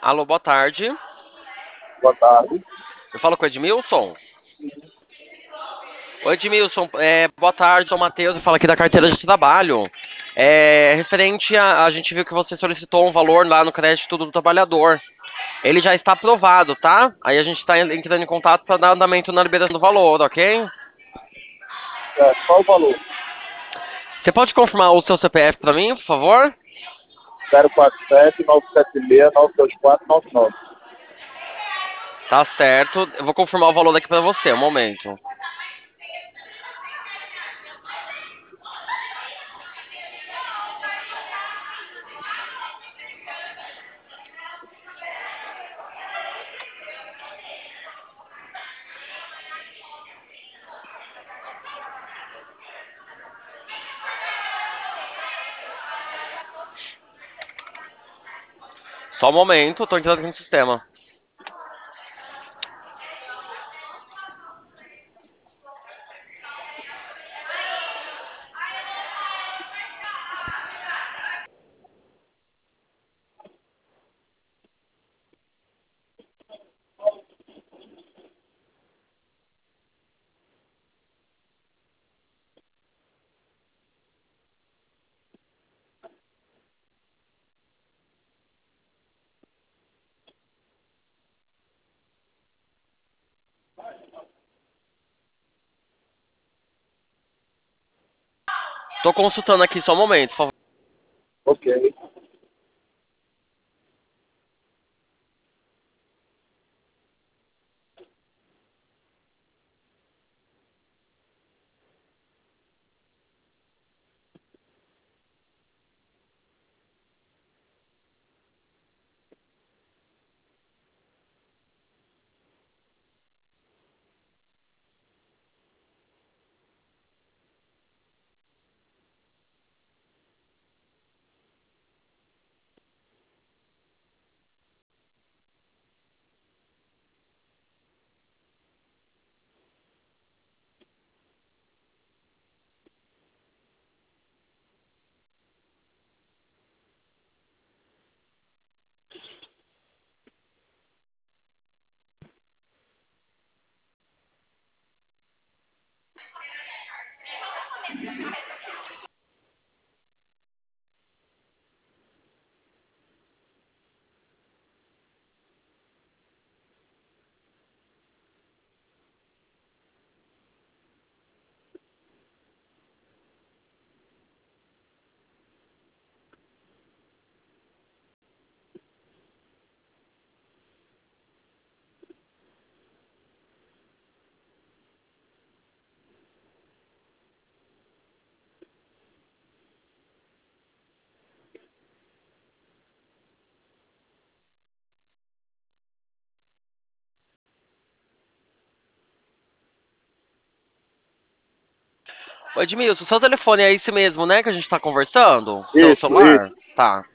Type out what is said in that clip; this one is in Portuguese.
Alô, boa tarde. Boa tarde. Eu falo com o Edmilson. Oi, Edmilson. Boa tarde, sou o Matheus. Eu falo aqui da carteira de trabalho. Referente a gente viu que você solicitou um valor lá no crédito do trabalhador. Ele já está aprovado, tá? Aí a gente está entrando em contato para dar andamento na liberação do valor, ok? Certo. Qual o valor? Você pode confirmar o seu CPF para mim, por favor? 047-976-92499. Tá certo. Eu vou confirmar o valor aqui para você, um momento. Só um momento, estou entrando aqui no sistema. Estou consultando aqui, só um momento, por favor. Ok. Ô, Edmilson, seu telefone é esse mesmo, né, que a gente está conversando? Seu Isso, celular? isso. Tá.